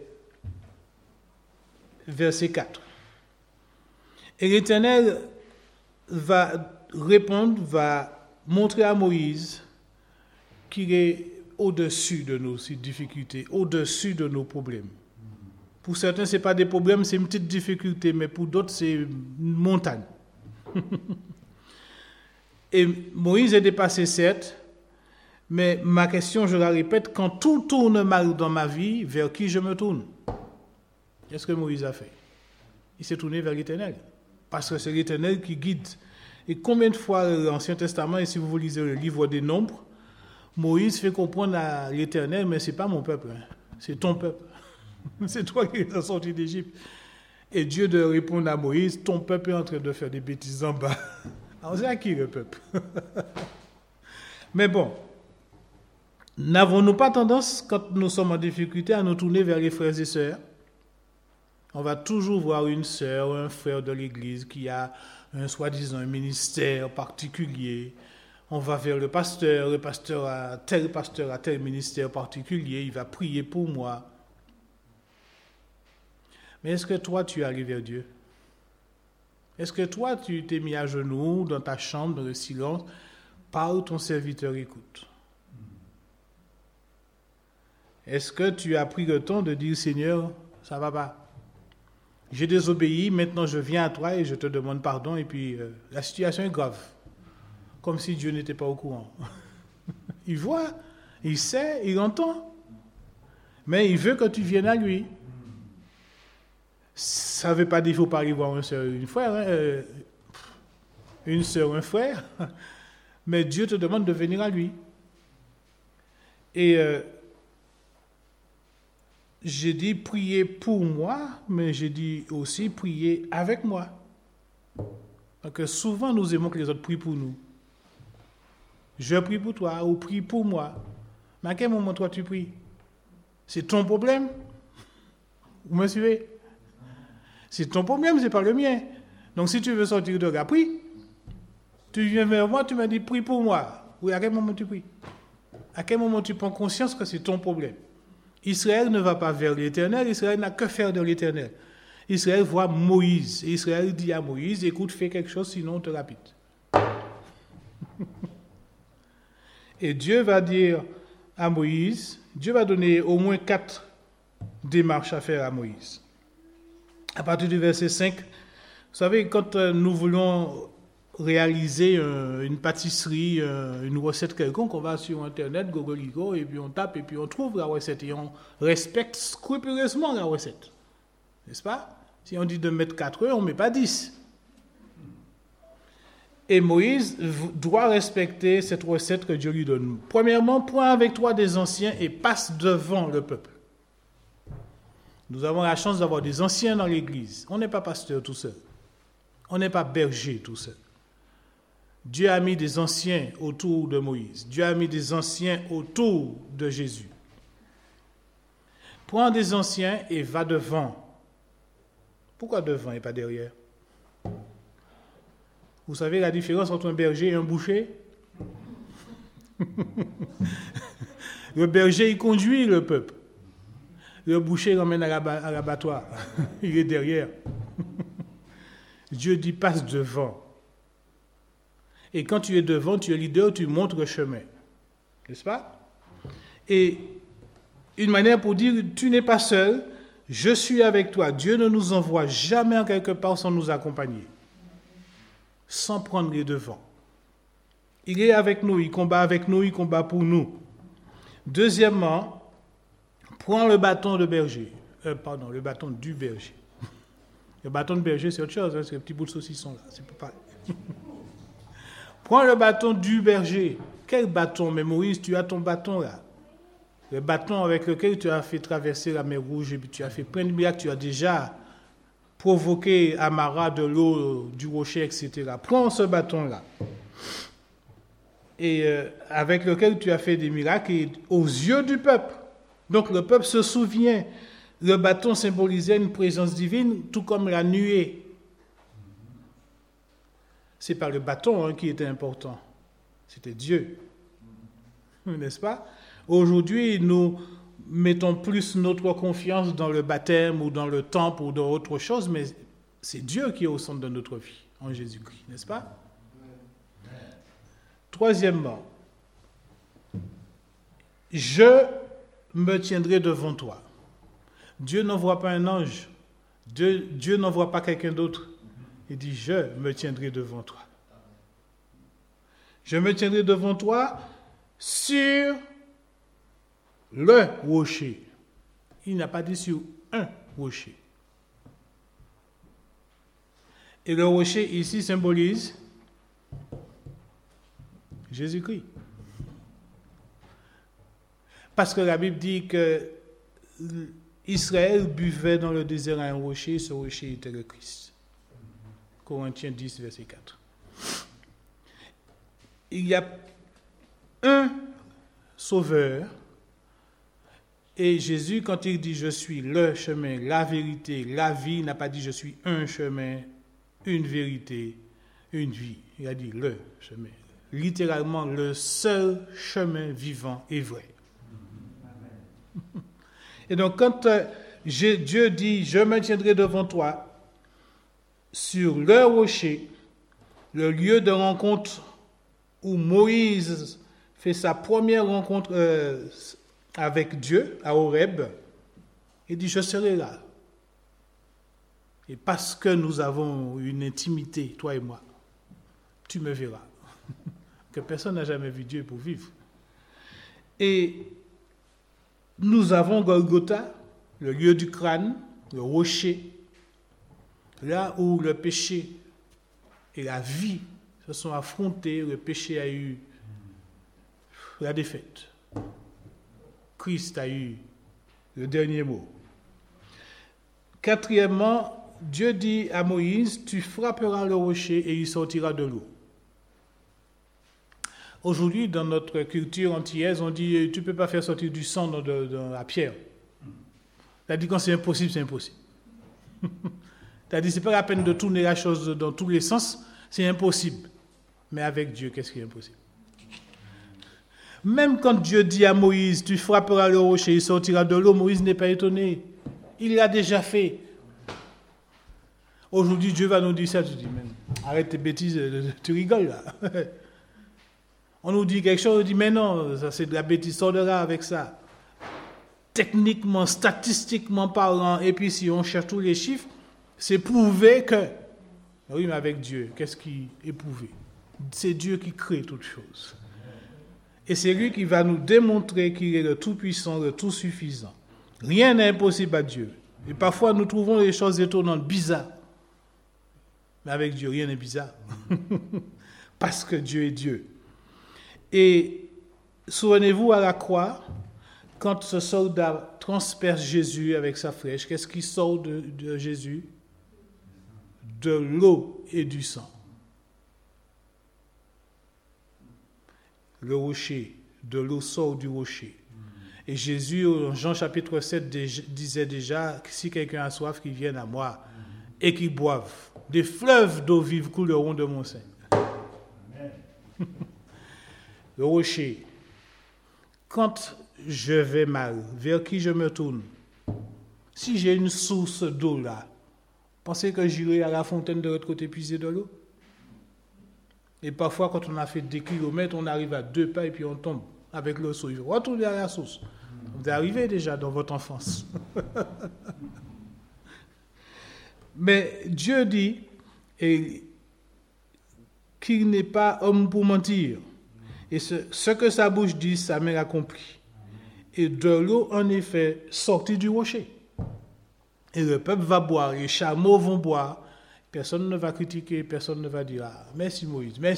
4. Et l'Éternel va répondre, va montrer à Moïse qu'il est au-dessus de nos difficultés, au-dessus de nos problèmes. Pour certains, ce n'est pas des problèmes, c'est une petite difficulté, mais pour d'autres, c'est une montagne. Et Moïse est dépassé, certes, mais ma question, je la répète, quand tout tourne mal dans ma vie, vers qui je me tourne? Qu'est-ce que Moïse a fait? Il s'est tourné vers l'Éternel, parce que c'est l'Éternel qui guide. Et combien de fois l'Ancien Testament, et si vous lisez le livre des Nombres, Moïse fait comprendre à l'Éternel, mais ce n'est pas mon peuple, hein, c'est ton peuple. C'est toi qui es sorti d'Égypte. Et Dieu de répondre à Moïse, ton peuple est en train de faire des bêtises en bas. Alors c'est à qui le peuple? Mais bon, n'avons-nous pas tendance, quand nous sommes en difficulté, à nous tourner vers les frères et sœurs? On va toujours voir une sœur ou un frère de l'Église qui a soi-disant un ministère particulier. On va vers le pasteur a tel ministère particulier, il va prier pour moi. Mais est-ce que toi, tu es allé vers Dieu? Est-ce que toi, tu t'es mis à genoux dans ta chambre, dans le silence, parle, ton serviteur écoute? Est-ce que tu as pris le temps de dire, Seigneur, ça va pas? J'ai désobéi, maintenant je viens à toi et je te demande pardon, et puis la situation est grave. Comme si Dieu n'était pas au courant. Il voit, il sait, il entend. Mais il veut que tu viennes à lui. Ça ne veut pas dire qu'il ne faut pas aller voir une soeur, une frère, hein, une soeur, un frère, mais Dieu te demande de venir à lui. Et j'ai dit prier pour moi, mais j'ai dit aussi prier avec moi. Parce que souvent nous aimons que les autres prient pour nous. Je prie pour toi ou prie pour moi. Mais à quel moment toi tu pries? C'est ton problème? Vous me suivez? C'est ton problème, ce n'est pas le mien. Donc si tu veux sortir de là, prie. Tu viens vers moi, tu m'as dit prie pour moi. Oui, à quel moment tu pries? À quel moment tu prends conscience que c'est ton problème? Israël ne va pas vers l'Éternel, Israël n'a que faire de l'Éternel. Israël voit Moïse. Et Israël dit à Moïse, écoute, fais quelque chose, sinon on te lapide. Et Dieu va dire, à Moïse, Dieu va donner au moins 4 démarches à faire à Moïse. À partir du verset 5, vous savez, quand nous voulons réaliser une pâtisserie, une recette quelconque, on va sur Internet, Gogoligo, et puis on tape, et puis on trouve la recette, et on respecte scrupuleusement la recette. N'est-ce pas? Si on dit de mettre 4 œufs, on ne met pas 10. Et Moïse doit respecter cette recette que Dieu lui donne. Premièrement, prends avec toi des anciens et passe devant le peuple. Nous avons la chance d'avoir des anciens dans l'Église. On n'est pas pasteur tout seul. On n'est pas berger tout seul. Dieu a mis des anciens autour de Moïse. Dieu a mis des anciens autour de Jésus. Prends des anciens et va devant. Pourquoi devant et pas derrière? Vous savez la différence entre un berger et un boucher? Le berger, il conduit le peuple. Le boucher l'emmène à l'abattoir. Il est derrière. Dieu dit passe devant. Et quand tu es devant, tu es leader, tu montres le chemin. N'est-ce pas? Et une manière pour dire, tu n'es pas seul, je suis avec toi. Dieu ne nous envoie jamais en quelque part sans nous accompagner. Sans prendre les devants. Il est avec nous, il combat avec nous, il combat pour nous. Deuxièmement, prends le bâton de berger. Le bâton du berger. Le bâton de berger, c'est autre chose, hein, c'est le petit bout de saucisson là, c'est pas pareil. Prends le bâton du berger. Quel bâton? Mais Moïse, tu as ton bâton là. Le bâton avec lequel tu as fait traverser la mer Rouge et puis tu as fait plein de miracles, tu as déjà provoqué Amara de l'eau, du rocher, etc. Prends ce bâton-là. Et avec lequel tu as fait des miracles et aux yeux du peuple. Donc le peuple se souvient. Le bâton symbolisait une présence divine, tout comme la nuée. C'est pas le bâton qui était important. C'était Dieu. N'est-ce pas? Aujourd'hui, nous mettons plus notre confiance dans le baptême ou dans le temple ou dans autre chose, mais c'est Dieu qui est au centre de notre vie, en Jésus-Christ, n'est-ce pas? Troisièmement, je me tiendrai devant toi. Dieu n'envoie pas un ange, Dieu n'envoie pas quelqu'un d'autre. Il dit, je me tiendrai devant toi. Je me tiendrai devant toi sur le rocher. Il n'a pas dit sur un rocher. Et le rocher ici symbolise Jésus-Christ. Parce que la Bible dit que Israël buvait dans le désert à un rocher, ce rocher était le Christ. Corinthiens 10, verset 4. Il y a un sauveur. Et Jésus, quand il dit « je suis le chemin, la vérité, la vie », il n'a pas dit « je suis un chemin, une vérité, une vie ». Il a dit « le chemin ». Littéralement, le seul chemin vivant et vrai. Et donc, quand Dieu dit « je me tiendrai devant toi », sur le rocher, le lieu de rencontre où Moïse fait sa première rencontre avec Dieu, à Horeb, il dit, je serai là. Et parce que nous avons une intimité, toi et moi, tu me verras. Que personne n'a jamais vu Dieu pour vivre. Et nous avons Golgotha, le lieu du crâne, le rocher, là où le péché et la vie se sont affrontés, le péché a eu la défaite. Christ a eu le dernier mot. Quatrièmement, Dieu dit à Moïse, tu frapperas le rocher et il sortira de l'eau. Aujourd'hui, dans notre culture antillaise, on dit, tu ne peux pas faire sortir du sang dans la pierre. Tu as dit, quand c'est impossible, c'est impossible. Tu as dit, ce n'est pas la peine de tourner la chose dans tous les sens, c'est impossible. Mais avec Dieu, qu'est-ce qui est impossible? Même quand Dieu dit à Moïse, tu frapperas le rocher, il sortira de l'eau, Moïse n'est pas étonné. Il l'a déjà fait. Aujourd'hui, Dieu va nous dire ça, tu dis, arrête tes bêtises, tu rigoles là. On nous dit quelque chose, on dit mais non, ça c'est de la bêtise, sort de là avec ça. Techniquement, statistiquement parlant, et puis si on cherche tous les chiffres, c'est prouvé que... Oui, mais avec Dieu, qu'est-ce qui est prouvé? C'est Dieu qui crée toutes choses. Et c'est lui qui va nous démontrer qu'il est le tout-puissant, le tout-suffisant. Rien n'est impossible à Dieu. Et parfois, nous trouvons des choses étonnantes, bizarres. Mais avec Dieu, rien n'est bizarre. Parce que Dieu est Dieu. Et souvenez-vous à la croix, quand ce soldat transperce Jésus avec sa flèche, qu'est-ce qui sort de Jésus? De l'eau et du sang. Le rocher, de l'eau sort du rocher. Et Jésus, en Jean chapitre 7, disait déjà que si quelqu'un a soif, qu'il vienne à moi et qu'il boive. Des fleuves d'eau vive couleront de mon sein. Le rocher. Quand je vais mal, vers qui je me tourne? Si j'ai une source d'eau là, pensez que j'irai à la fontaine de l'autre côté puiser de l'eau? Et parfois, quand on a fait des kilomètres, on arrive à 2 pas et puis on tombe avec l'eau sur. Retournez à la source. Vous arrivez déjà dans votre enfance. Mais Dieu dit qu'il n'est pas homme pour mentir. Et ce que sa bouche dit, sa main accomplit. Et de l'eau, en effet, sortit du rocher. Et le peuple va boire, les chameaux vont boire. Personne ne va critiquer, personne ne va dire « Ah, merci Moïse, merci. »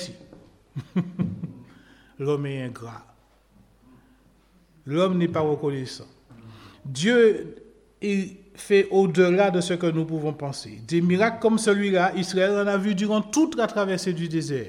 L'homme est ingrat. L'homme n'est pas reconnaissant. Dieu il fait au-delà de ce que nous pouvons penser. Des miracles comme celui-là, Israël en a vu durant toute la traversée du désert.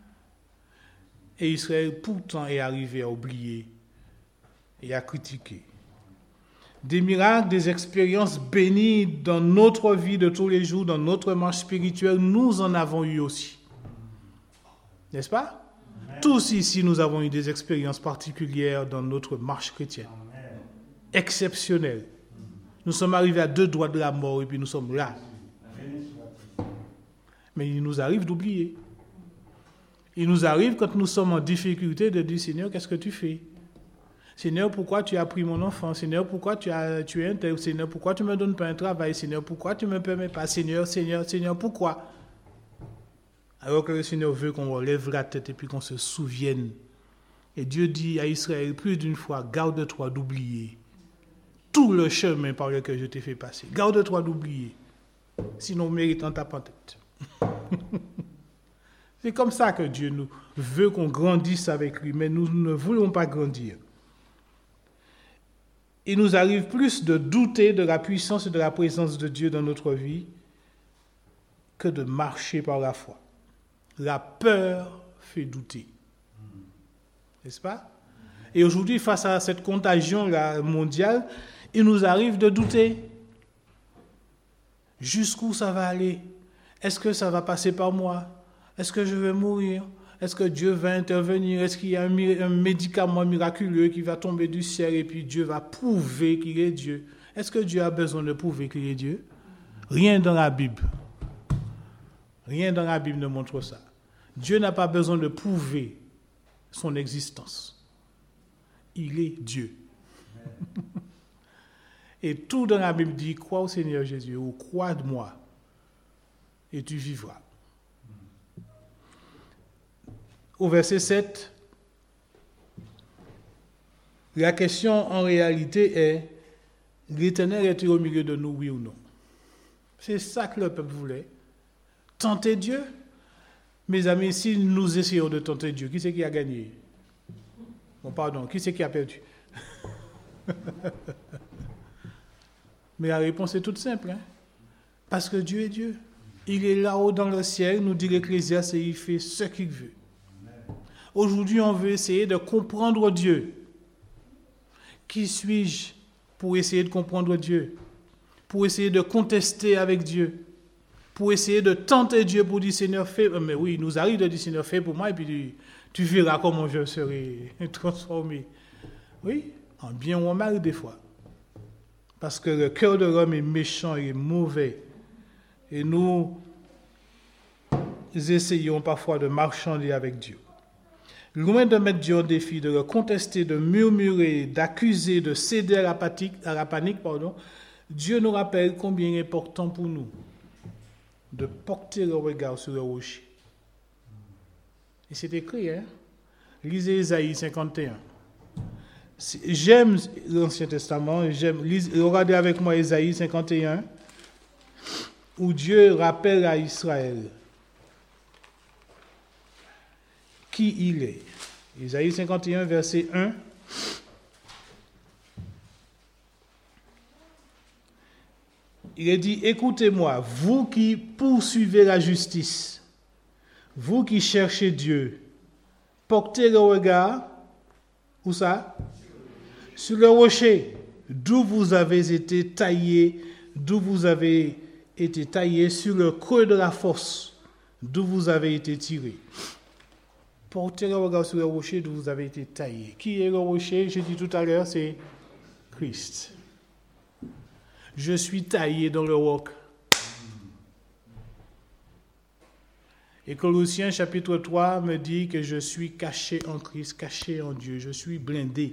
Et Israël, pourtant, est arrivé à oublier et à critiquer. Des miracles, des expériences bénies dans notre vie de tous les jours, dans notre marche spirituelle, nous en avons eu aussi. N'est-ce pas? Amen. Tous ici, nous avons eu des expériences particulières dans notre marche chrétienne. Amen. Exceptionnelles. Nous sommes arrivés à 2 doigts de la mort et puis nous sommes là. Amen. Mais il nous arrive d'oublier. Il nous arrive, quand nous sommes en difficulté, de dire « Seigneur, qu'est-ce que tu fais ? Seigneur, pourquoi tu as pris mon enfant? Seigneur, pourquoi tu es un tel? Seigneur, pourquoi tu ne me donnes pas un travail? Seigneur, pourquoi tu ne me permets pas? Seigneur, pourquoi? » Alors que le Seigneur veut qu'on relève la tête et puis qu'on se souvienne. Et Dieu dit à Israël plus d'une fois, garde-toi d'oublier tout le chemin par lequel je t'ai fait passer. Garde-toi d'oublier. Sinon, méritant ta tête. C'est comme ça que Dieu nous veut qu'on grandisse avec lui, mais nous ne voulons pas grandir. Il nous arrive plus de douter de la puissance et de la présence de Dieu dans notre vie que de marcher par la foi. La peur fait douter. N'est-ce pas? Et aujourd'hui, face à cette contagion mondiale, il nous arrive de douter. Jusqu'où ça va aller? Est-ce que ça va passer par moi? Est-ce que je vais mourir? Est-ce que Dieu va intervenir? Est-ce qu'il y a un médicament miraculeux qui va tomber du ciel et puis Dieu va prouver qu'il est Dieu? Est-ce que Dieu a besoin de prouver qu'il est Dieu? Rien dans la Bible. Rien dans la Bible ne montre ça. Dieu n'a pas besoin de prouver son existence. Il est Dieu. Et tout dans la Bible dit, crois au Seigneur Jésus ou crois de moi et tu vivras. Au verset 7, la question en réalité est, l'Éternel est-il au milieu de nous, oui ou non? C'est ça que le peuple voulait. Tenter Dieu? Mes amis, si nous essayons de tenter Dieu, qui c'est qui a gagné? Bon, pardon, qui c'est qui a perdu? Mais la réponse est toute simple. Hein? Parce que Dieu est Dieu. Il est là-haut dans le ciel, nous dit l'Ecclésiaste, et il fait ce qu'il veut. Aujourd'hui, on veut essayer de comprendre Dieu. Qui suis-je pour essayer de comprendre Dieu? Pour essayer de contester avec Dieu? Pour essayer de tenter Dieu pour dire, Seigneur, fais... Mais oui, il nous arrive de dire, Seigneur, fais pour moi, et puis tu verras comment je serai transformé. Oui, en bien ou en mal des fois. Parce que le cœur de l'homme est méchant et mauvais. Et nous essayons parfois de marchander avec Dieu. loin de mettre Dieu en défi, de le contester, de murmurer, d'accuser, de céder à la panique, Dieu nous rappelle combien il est important pour nous de porter le regard sur le rocher. Et c'est écrit, hein? Lisez Ésaïe 51. J'aime l'Ancien Testament, regardez avec moi Ésaïe 51, où Dieu rappelle à Israël qui il est. Ésaïe 51, verset 1. Il est dit, écoutez-moi, vous qui poursuivez la justice, vous qui cherchez Dieu, portez le regard, où ça? Sur le rocher, d'où vous avez été taillé, sur le creux de la fosse, d'où vous avez été tiré. Portez le regard sur le rocher d'où vous avez été taillé. Qui est le rocher? J'ai dit tout à l'heure, c'est Christ. Je suis taillé dans le roc. Et Colossiens chapitre 3 me dit que je suis caché en Christ, caché en Dieu. Je suis blindé.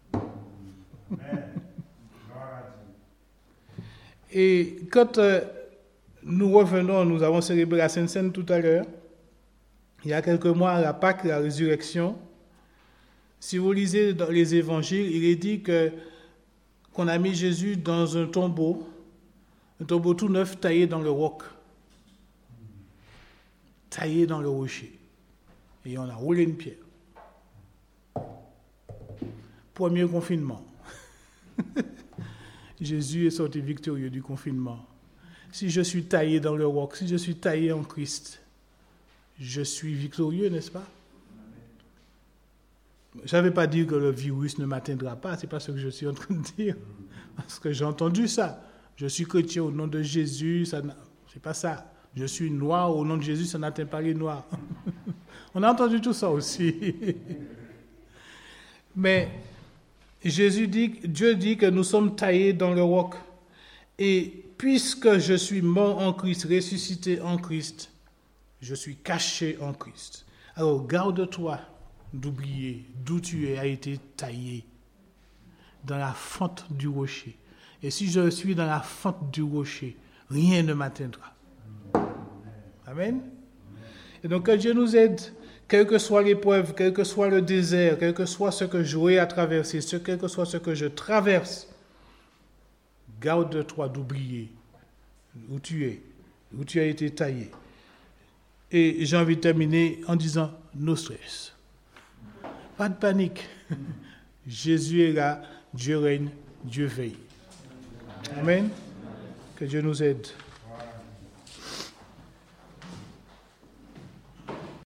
Et quand nous revenons, nous avons célébré la Sainte Seine tout à l'heure, il y a quelques mois à la Pâque, la résurrection. Si vous lisez dans les évangiles, il est dit qu'on a mis Jésus dans un tombeau tout neuf taillé dans le roc, taillé dans le rocher. Et on a roulé une pierre. Premier confinement. Jésus est sorti victorieux du confinement. Si je suis taillé dans le roc, si je suis taillé en Christ, je suis victorieux, n'est-ce pas? Je ne vais pas dire que le virus ne m'atteindra pas, ce n'est pas ce que je suis en train de dire. Parce que j'ai entendu ça. Je suis chrétien au nom de Jésus, ce n'est pas ça. Je suis noir au nom de Jésus, ça n'atteint pas les noirs. On a entendu tout ça aussi. Mais Dieu dit que nous sommes taillés dans le roc. Et puisque je suis mort en Christ, ressuscité en Christ, je suis caché en Christ. Alors garde-toi d'oublier d'où tu as été taillé, dans la fente du rocher. Et si je suis dans la fente du rocher, rien ne m'atteindra. Amen. Et donc que Dieu nous aide, quelle que soit l'épreuve, quel que soit le désert, quel que soit ce que j'aurai à traverser, quel que soit ce que je traverse, garde-toi d'oublier où tu es, où tu as été taillé. Et j'ai envie de terminer en disant, no stress. Pas de panique. Jésus est là, Dieu règne, Dieu veille. Amen. Que Dieu nous aide.